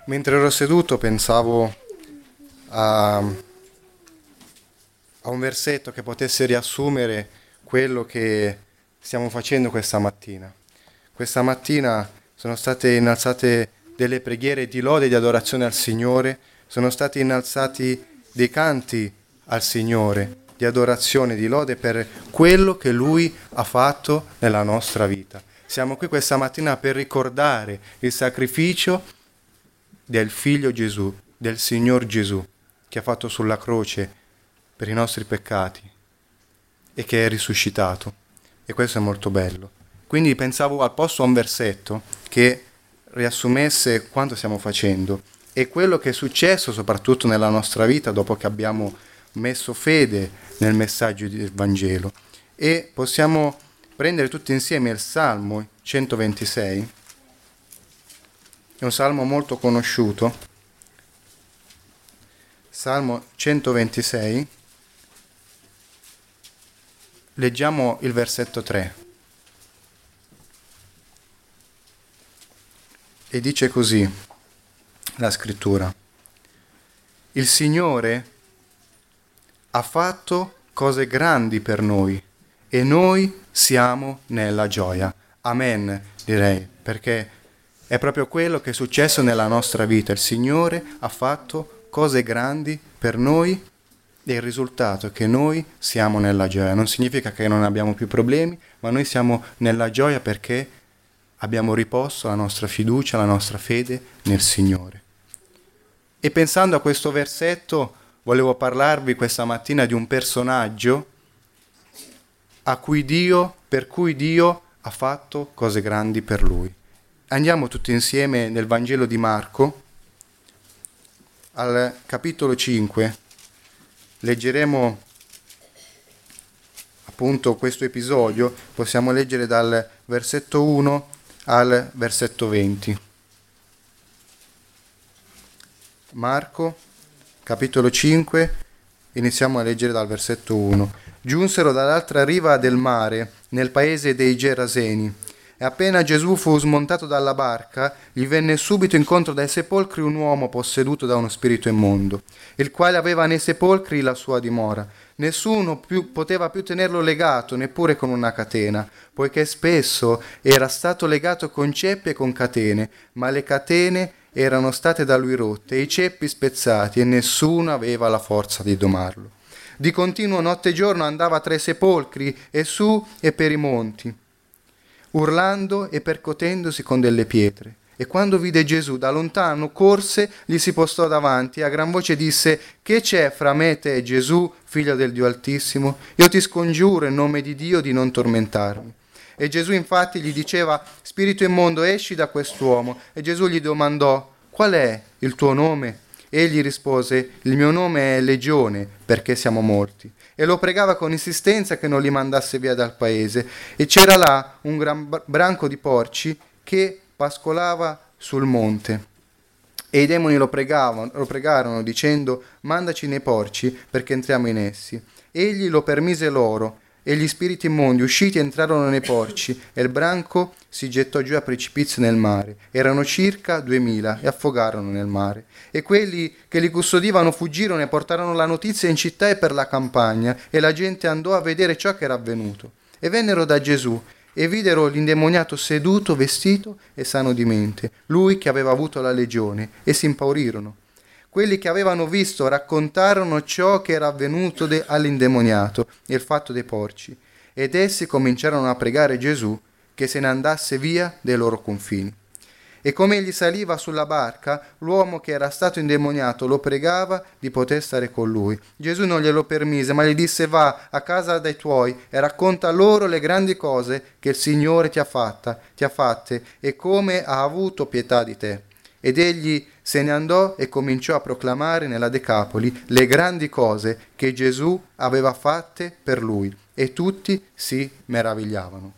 Mentre ero seduto pensavo a un versetto che potesse riassumere quello che stiamo facendo questa mattina. Questa mattina sono state innalzate delle preghiere di lode e di adorazione al Signore, sono stati innalzati dei canti al Signore di adorazione, di lode per quello che Lui ha fatto nella nostra vita. Siamo qui questa mattina per ricordare il sacrificio del Figlio Gesù, del Signor Gesù, che ha fatto sulla croce per i nostri peccati e che è risuscitato. E questo è molto bello. Quindi pensavo al posto a un versetto che riassumesse quanto stiamo facendo e quello che è successo soprattutto nella nostra vita dopo che abbiamo messo fede nel messaggio del Vangelo. E possiamo prendere tutti insieme il Salmo 126. È un salmo molto conosciuto. Salmo 126. Leggiamo il versetto 3. E dice così la scrittura: il Signore ha fatto cose grandi per noi e noi siamo nella gioia. Amen, direi, perché è proprio quello che è successo nella nostra vita. Il Signore ha fatto cose grandi per noi e il risultato è che noi siamo nella gioia. Non significa che non abbiamo più problemi, ma noi siamo nella gioia perché abbiamo riposto la nostra fiducia, la nostra fede nel Signore. E pensando a questo versetto, volevo parlarvi questa mattina di un personaggio per cui Dio ha fatto cose grandi per lui. Andiamo tutti insieme nel Vangelo di Marco, al capitolo 5. Leggeremo appunto questo episodio, possiamo leggere dal versetto 1 al versetto 20. Marco, capitolo 5, iniziamo a leggere dal versetto 1. Giunsero dall'altra riva del mare, nel paese dei Geraseni, e appena Gesù fu smontato dalla barca, gli venne subito incontro dai sepolcri un uomo posseduto da uno spirito immondo, il quale aveva nei sepolcri la sua dimora. Nessuno poteva più tenerlo legato, neppure con una catena, poiché spesso era stato legato con ceppi e con catene, ma le catene erano state da lui rotte e i ceppi spezzati, e nessuno aveva la forza di domarlo. Di continuo notte e giorno andava tra i sepolcri e su e per i monti, urlando e percotendosi con delle pietre. E quando vide Gesù da lontano, corse, gli si postò davanti e a gran voce disse: «Che c'è fra me e te, Gesù, figlio del Dio Altissimo? Io ti scongiuro in nome di Dio di non tormentarmi». E Gesù infatti gli diceva: «Spirito immondo, esci da quest'uomo». E Gesù gli domandò: «Qual è il tuo nome?» Egli rispose: «Il mio nome è Legione, perché siamo molti». E lo pregava con insistenza che non li mandasse via dal paese. E c'era là un gran branco di porci che pascolava sul monte. E i demoni lo pregarono dicendo: «Mandaci nei porci perché entriamo in essi». Egli lo permise loro, e gli spiriti immondi usciti entrarono nei porci, e il branco si gettò giù a precipizio nel mare. Erano circa 2000 e affogarono nel mare. E quelli che li custodivano fuggirono e portarono la notizia in città e per la campagna, e la gente andò a vedere ciò che era avvenuto. E vennero da Gesù e videro l'indemoniato seduto, vestito e sano di mente, lui che aveva avuto la legione, e si impaurirono. Quelli che avevano visto raccontarono ciò che era avvenuto all'indemoniato e il fatto dei porci, ed essi cominciarono a pregare Gesù che se ne andasse via dai loro confini. E come egli saliva sulla barca, l'uomo che era stato indemoniato lo pregava di poter stare con lui. Gesù non glielo permise, ma gli disse: «Va a casa dai tuoi e racconta loro le grandi cose che il Signore ti ha fatte e come ha avuto pietà di te». Ed egli se ne andò e cominciò a proclamare nella Decapoli le grandi cose che Gesù aveva fatte per lui, e tutti si meravigliavano.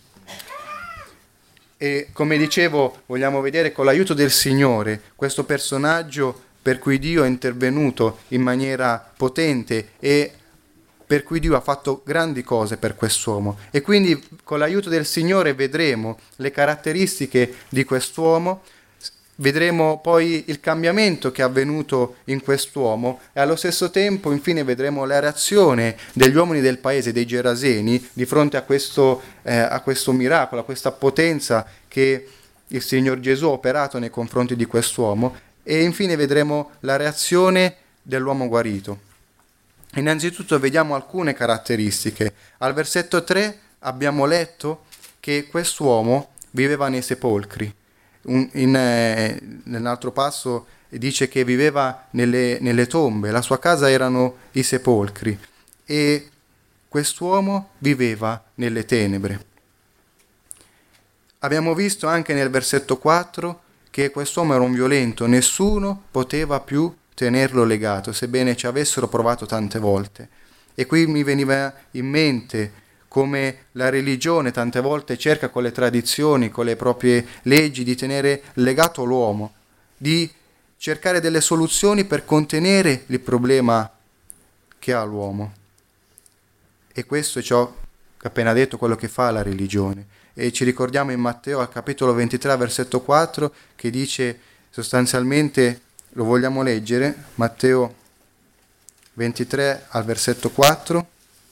E come dicevo, vogliamo vedere con l'aiuto del Signore questo personaggio per cui Dio è intervenuto in maniera potente e per cui Dio ha fatto grandi cose per quest'uomo. E quindi con l'aiuto del Signore vedremo le caratteristiche di quest'uomo Vedremo poi il cambiamento che è avvenuto in quest'uomo e allo stesso tempo infine vedremo la reazione degli uomini del paese, dei Geraseni, di fronte a questo miracolo, a questa potenza che il Signor Gesù ha operato nei confronti di quest'uomo, e infine vedremo la reazione dell'uomo guarito. Innanzitutto vediamo alcune caratteristiche. Al versetto 3 abbiamo letto che quest'uomo viveva nei sepolcri. Nell'altro passo dice che viveva nelle tombe, la sua casa erano i sepolcri e quest'uomo viveva nelle tenebre. Abbiamo visto anche nel versetto 4 che quest'uomo era un violento, nessuno poteva più tenerlo legato, sebbene ci avessero provato tante volte. E qui mi veniva in mente come la religione tante volte cerca con le tradizioni, con le proprie leggi, di tenere legato l'uomo, di cercare delle soluzioni per contenere il problema che ha l'uomo. E questo è ciò che ho appena detto, quello che fa la religione. E ci ricordiamo in Matteo al capitolo 23, versetto 4, che dice sostanzialmente, lo vogliamo leggere, Matteo 23 al versetto 4,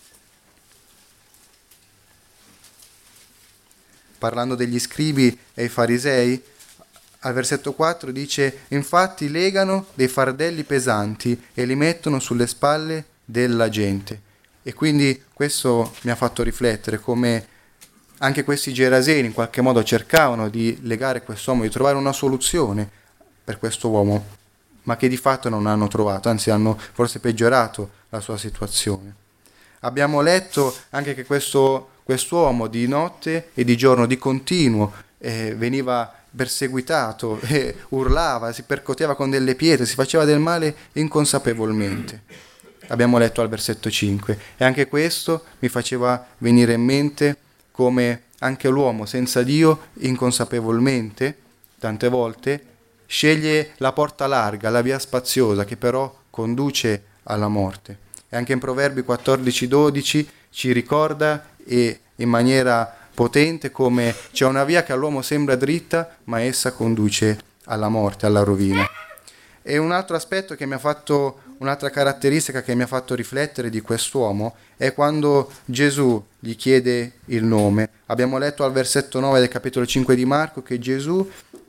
parlando degli scribi e i farisei, al versetto 4 dice: infatti legano dei fardelli pesanti e li mettono sulle spalle della gente. E quindi questo mi ha fatto riflettere come anche questi Geraseni in qualche modo cercavano di legare quest'uomo, di trovare una soluzione per questo uomo, ma che di fatto non hanno trovato, anzi hanno forse peggiorato la sua situazione. Abbiamo letto anche che quest'uomo di notte e di giorno di continuo veniva perseguitato, urlava, si percoteva con delle pietre, si faceva del male inconsapevolmente. Abbiamo letto al versetto 5 e anche questo mi faceva venire in mente come anche l'uomo senza Dio inconsapevolmente, tante volte, sceglie la porta larga, la via spaziosa che però conduce alla morte. E anche in Proverbi 14:12 ci ricorda e in maniera potente come c'è una via che all'uomo sembra dritta, ma essa conduce alla morte, alla rovina. E un altro aspetto che mi ha fatto, un'altra caratteristica che mi ha fatto riflettere di quest'uomo è quando Gesù gli chiede il nome. Abbiamo letto al versetto 9 del capitolo 5 di Marco che Gesù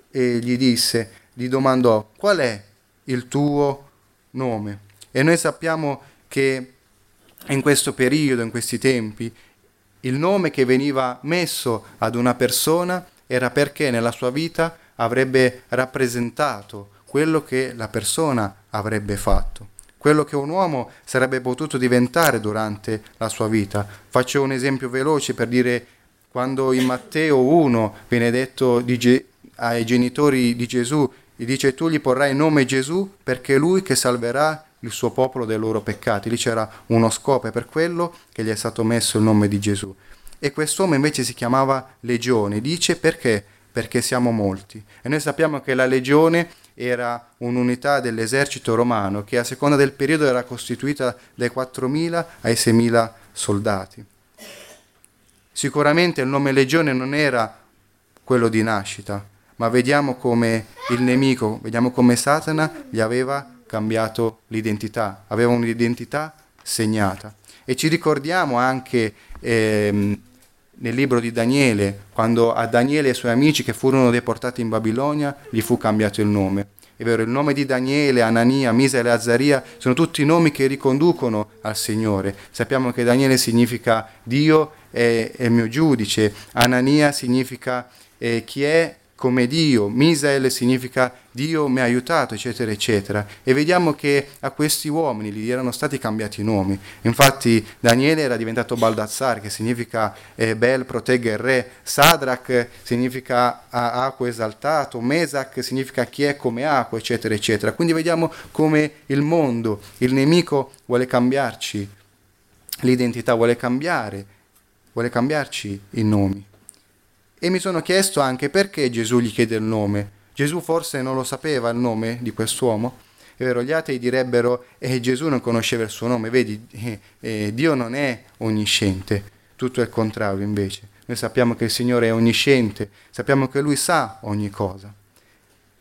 gli domandò: qual è il tuo nome? E noi sappiamo che in questo periodo, in questi tempi, il nome che veniva messo ad una persona era perché nella sua vita avrebbe rappresentato quello che la persona avrebbe fatto, quello che un uomo sarebbe potuto diventare durante la sua vita. Faccio un esempio veloce per dire, quando in Matteo 1 viene detto ai genitori di Gesù, gli dice: tu gli porrai nome Gesù perché è lui che salverà il suo popolo dai loro peccati. Lì c'era uno scopo, è per quello che gli è stato messo il nome di Gesù. E quest'uomo invece si chiamava Legione. Dice perché? Perché siamo molti. E noi sappiamo che la legione era un'unità dell'esercito romano che a seconda del periodo era costituita dai 4.000 ai 6.000 soldati. Sicuramente il nome Legione non era quello di nascita, ma vediamo come il nemico, vediamo come Satana gli aveva cambiato l'identità, aveva un'identità segnata. E ci ricordiamo anche nel libro di Daniele, quando a Daniele e ai suoi amici che furono deportati in Babilonia gli fu cambiato il nome. È vero, il nome di Daniele, Anania, Misael e Azzaria sono tutti nomi che riconducono al Signore. Sappiamo che Daniele significa Dio è il mio giudice, Anania significa chi è come Dio, Misael significa Dio mi ha aiutato, eccetera, eccetera. E vediamo che a questi uomini gli erano stati cambiati i nomi. Infatti Daniele era diventato Baldazzar, che significa Bel protegge il re, Sadrach significa acqua esaltato, Mesac significa chi è come acqua, eccetera, eccetera. Quindi vediamo come il mondo, il nemico vuole cambiarci l'identità, vuole cambiarci i nomi. E mi sono chiesto anche perché Gesù gli chiede il nome. Gesù forse non lo sapeva il nome di quest'uomo? È vero, gli atei direbbero Gesù non conosceva il suo nome. Vedi, Dio non è onnisciente, tutto è il contrario invece. Noi sappiamo che il Signore è onnisciente, sappiamo che Lui sa ogni cosa.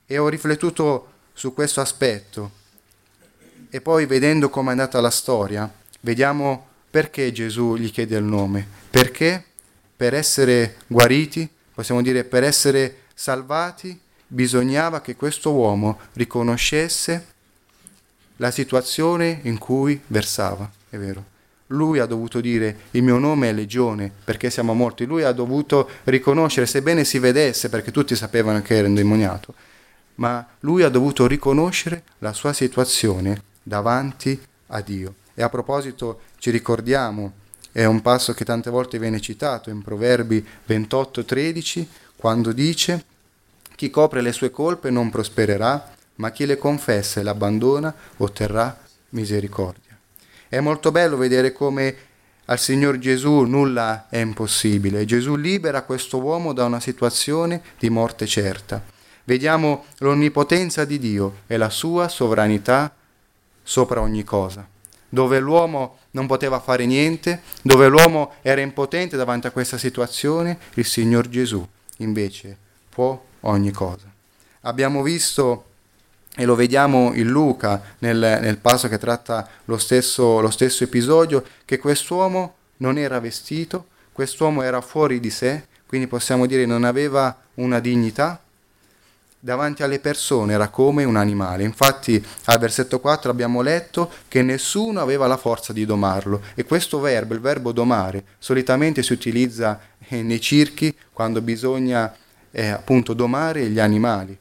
E ho riflettuto su questo aspetto. E poi, vedendo come è andata la storia, vediamo perché Gesù gli chiede il nome. Perché per essere guariti, possiamo dire per essere salvati, bisognava che questo uomo riconoscesse la situazione in cui versava, è vero. Lui ha dovuto dire il mio nome è Legione perché siamo morti. Lui ha dovuto riconoscere, sebbene si vedesse, perché tutti sapevano che era indemoniato, ma lui ha dovuto riconoscere la sua situazione davanti a Dio. E a proposito ci ricordiamo, è un passo che tante volte viene citato in Proverbi 28:13, quando dice: chi copre le sue colpe non prospererà, ma chi le confessa e l'abbandona otterrà misericordia. È molto bello vedere come al Signor Gesù nulla è impossibile. Gesù libera questo uomo da una situazione di morte certa. Vediamo l'onnipotenza di Dio e la sua sovranità sopra ogni cosa. Dove l'uomo non poteva fare niente, dove l'uomo era impotente davanti a questa situazione, il Signor Gesù invece può ogni cosa. Abbiamo visto, e lo vediamo in Luca, nel passo che tratta lo stesso episodio, che quest'uomo non era vestito, quest'uomo era fuori di sé, quindi possiamo dire non aveva una dignità. Davanti alle persone era come un animale. Infatti al versetto 4 abbiamo letto che nessuno aveva la forza di domarlo, e questo verbo, il verbo domare, solitamente si utilizza nei circhi quando bisogna appunto domare gli animali.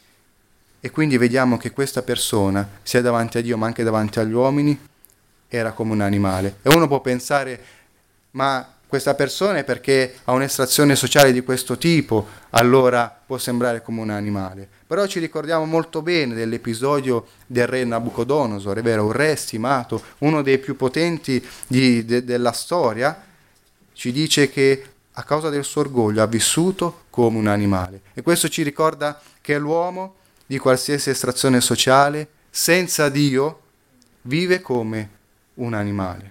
E quindi vediamo che questa persona, sia davanti a Dio ma anche davanti agli uomini, era come un animale. E uno può pensare, ma questa persona è perché ha un'estrazione sociale di questo tipo, allora può sembrare come un animale. Però ci ricordiamo molto bene dell'episodio del re Nabucodonosor, è vero, un re stimato, uno dei più potenti della storia, ci dice che a causa del suo orgoglio ha vissuto come un animale. E questo ci ricorda che l'uomo, di qualsiasi estrazione sociale, senza Dio, vive come un animale.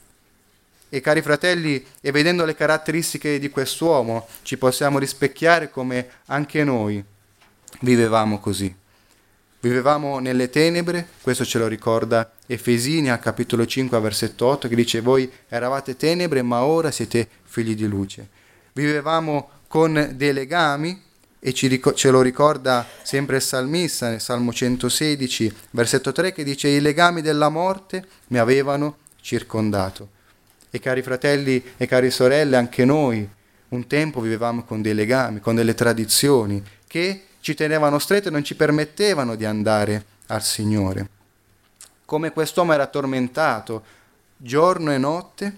E cari fratelli, e vedendo le caratteristiche di quest'uomo, ci possiamo rispecchiare come anche noi vivevamo così. Vivevamo nelle tenebre, questo ce lo ricorda Efesini al capitolo 5, versetto 8, che dice: voi eravate tenebre, ma ora siete figli di luce. Vivevamo con dei legami, e ce lo ricorda sempre il salmista nel Salmo 116, versetto 3, che dice: i legami della morte mi avevano circondato. E cari fratelli e cari sorelle, anche noi un tempo vivevamo con dei legami, con delle tradizioni che ci tenevano strette e non ci permettevano di andare al Signore. Come quest'uomo era tormentato giorno e notte,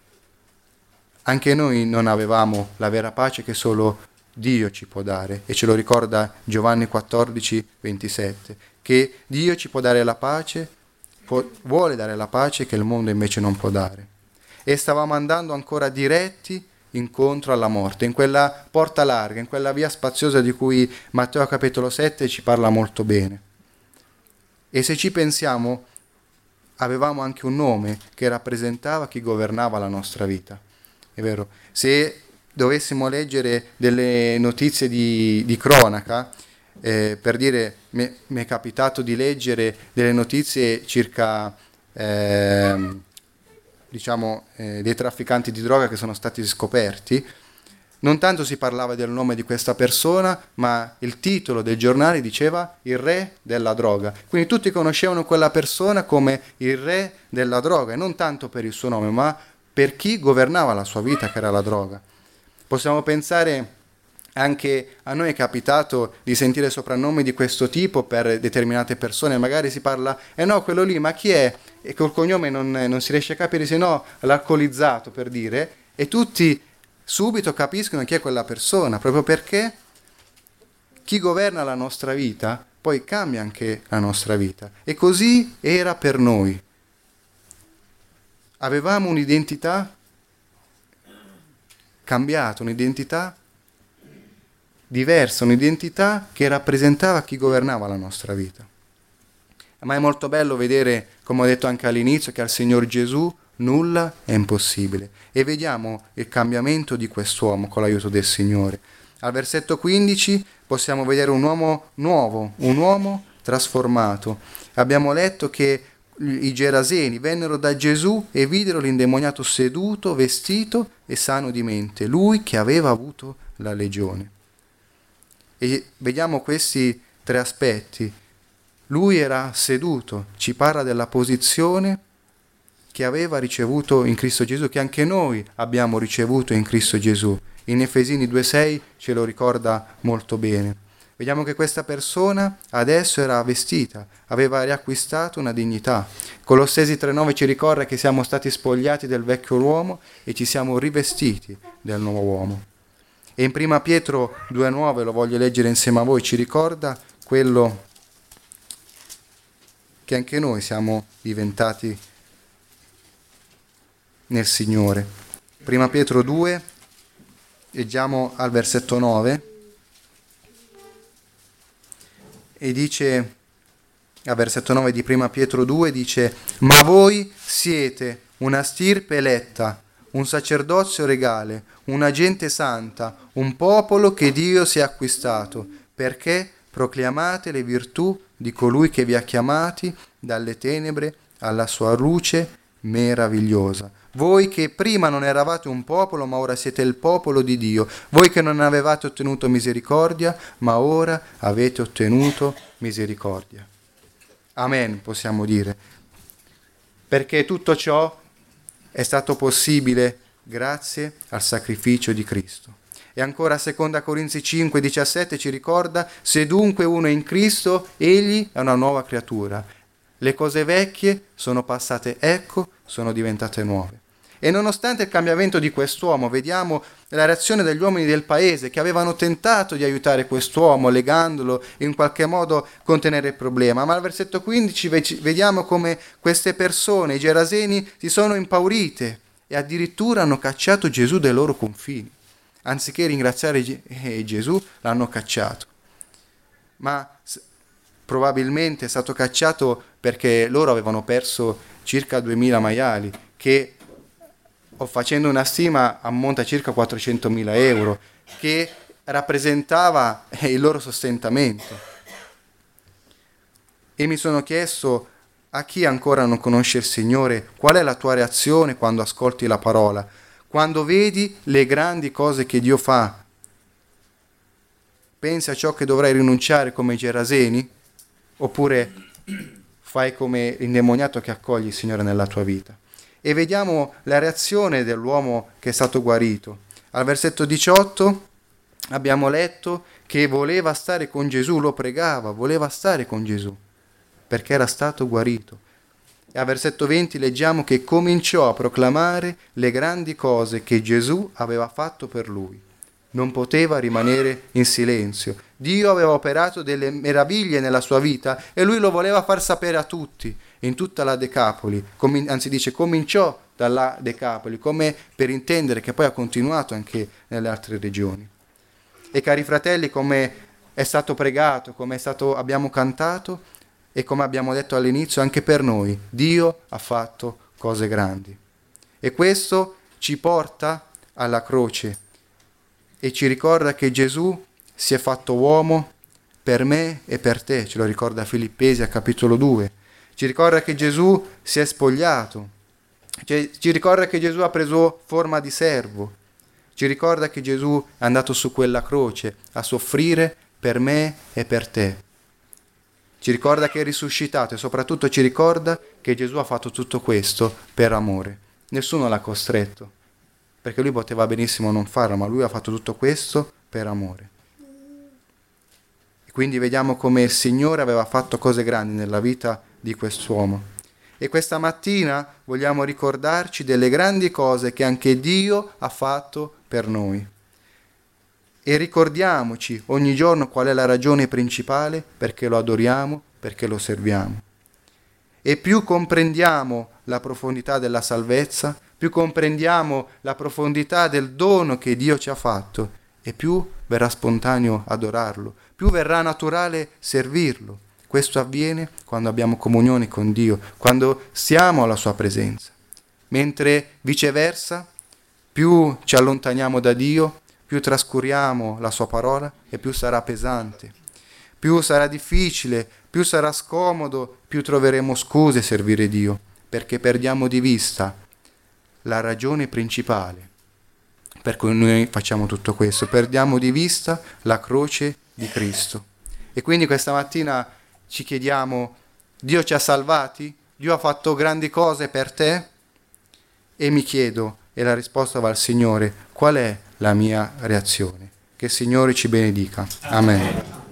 anche noi non avevamo la vera pace che solo Dio ci può dare, e ce lo ricorda Giovanni 14:27, che Dio ci può dare la pace, vuole dare la pace che il mondo invece non può dare. E stavamo andando ancora diretti incontro alla morte, in quella porta larga, in quella via spaziosa di cui Matteo capitolo 7 ci parla molto bene. E se ci pensiamo, avevamo anche un nome che rappresentava chi governava la nostra vita. È vero, se dovessimo leggere delle notizie di cronaca, per dire, mi è capitato di leggere delle notizie circa dei trafficanti di droga che sono stati scoperti. Non tanto si parlava del nome di questa persona, ma il titolo del giornale diceva il re della droga. Quindi tutti conoscevano quella persona come il re della droga, e non tanto per il suo nome, ma per chi governava la sua vita, che era la droga. Possiamo pensare anche a noi è capitato di sentire soprannomi di questo tipo per determinate persone, magari si parla, no, quello lì, ma chi è? E col cognome non si riesce a capire, se no l'alcolizzato, per dire, e tutti subito capiscono chi è quella persona, proprio perché chi governa la nostra vita poi cambia anche la nostra vita. E così era per noi. Avevamo un'identità cambiata, un'identità diversa, un'identità che rappresentava chi governava la nostra vita. Ma è molto bello vedere, come ho detto anche all'inizio, che al Signor Gesù nulla è impossibile. E vediamo il cambiamento di quest'uomo con l'aiuto del Signore. Al versetto 15 possiamo vedere un uomo nuovo, un uomo trasformato. Abbiamo letto che i Geraseni vennero da Gesù e videro l'indemoniato seduto, vestito e sano di mente, lui che aveva avuto la legione. E vediamo questi tre aspetti. Lui era seduto, ci parla della posizione che aveva ricevuto in Cristo Gesù, che anche noi abbiamo ricevuto in Cristo Gesù. In Efesini 2,6 ce lo ricorda molto bene. Vediamo che questa persona adesso era vestita, aveva riacquistato una dignità. Colossesi 3,9 ci ricorda che siamo stati spogliati del vecchio uomo e ci siamo rivestiti del nuovo uomo. E in 1 Pietro 2,9, lo voglio leggere insieme a voi, ci ricorda quello che anche noi siamo diventati nel Signore. 1 Pietro 2, leggiamo al versetto 9, e dice, al versetto 9 di 1 Pietro 2, dice: «Ma voi siete una stirpe eletta, un sacerdozio regale, una gente santa, un popolo che Dio si è acquistato, perché proclamate le virtù di colui che vi ha chiamati dalle tenebre alla sua luce meravigliosa. Voi che prima non eravate un popolo, ma ora siete il popolo di Dio. Voi che non avevate ottenuto misericordia, ma ora avete ottenuto misericordia». Amen, possiamo dire. Perché tutto ciò è stato possibile grazie al sacrificio di Cristo. E ancora 2 Corinzi 5,17 ci ricorda: «Se dunque uno è in Cristo, egli è una nuova creatura. Le cose vecchie sono passate, ecco, sono diventate nuove». E nonostante il cambiamento di quest'uomo, vediamo la reazione degli uomini del paese che avevano tentato di aiutare quest'uomo, legandolo e in qualche modo contenere il problema. Ma al versetto 15 vediamo come queste persone, i Geraseni, si sono impaurite e addirittura hanno cacciato Gesù dai loro confini. Anziché ringraziare Gesù, l'hanno cacciato. Ma probabilmente è stato cacciato perché loro avevano perso circa 2000 maiali, che, facendo una stima, ammonta a circa 400.000 euro, che rappresentava il loro sostentamento. E mi sono chiesto: a chi ancora non conosce il Signore, qual è la tua reazione quando ascolti la parola? Quando vedi le grandi cose che Dio fa, pensi a ciò che dovrai rinunciare come i Geraseni? Oppure fai come l'indemoniato che accoglie il Signore nella tua vita? E vediamo la reazione dell'uomo che è stato guarito. Al versetto 18 abbiamo letto che voleva stare con Gesù, lo pregava, voleva stare con Gesù, perché era stato guarito. E al versetto 20 leggiamo che cominciò a proclamare le grandi cose che Gesù aveva fatto per lui. Non poteva rimanere in silenzio. Dio aveva operato delle meraviglie nella sua vita e lui lo voleva far sapere a tutti, in tutta la Decapoli. Anzi dice, cominciò dalla Decapoli, come per intendere che poi ha continuato anche nelle altre regioni. E cari fratelli, come è stato pregato, come abbiamo cantato e come abbiamo detto all'inizio, anche per noi Dio ha fatto cose grandi. E questo ci porta alla croce e ci ricorda che Gesù si è fatto uomo per me e per te, ce lo ricorda Filippesi a capitolo 2. Ci ricorda che Gesù si è spogliato, ci ricorda che Gesù ha preso forma di servo, ci ricorda che Gesù è andato su quella croce a soffrire per me e per te. Ci ricorda che è risuscitato e soprattutto ci ricorda che Gesù ha fatto tutto questo per amore. Nessuno l'ha costretto, perché lui poteva benissimo non farlo, ma lui ha fatto tutto questo per amore. E quindi vediamo come il Signore aveva fatto cose grandi nella vita di quest'uomo. E questa mattina vogliamo ricordarci delle grandi cose che anche Dio ha fatto per noi. E ricordiamoci ogni giorno qual è la ragione principale perché lo adoriamo, perché lo serviamo. E più comprendiamo la profondità della salvezza, più comprendiamo la profondità del dono che Dio ci ha fatto, e più verrà spontaneo adorarlo, più verrà naturale servirlo. Questo avviene quando abbiamo comunione con Dio, quando siamo alla sua presenza. Mentre viceversa, più ci allontaniamo da Dio, più trascuriamo la sua parola e più sarà pesante, più sarà difficile, più sarà scomodo, più troveremo scuse a servire Dio, perché perdiamo di vista la ragione principale per cui noi facciamo tutto questo, perdiamo di vista la croce di Cristo. E quindi questa mattina ci chiediamo: Dio ci ha salvati? Dio ha fatto grandi cose per te? E mi chiedo, e la risposta va al Signore, qual è la mia reazione? Che il Signore ci benedica. Amen.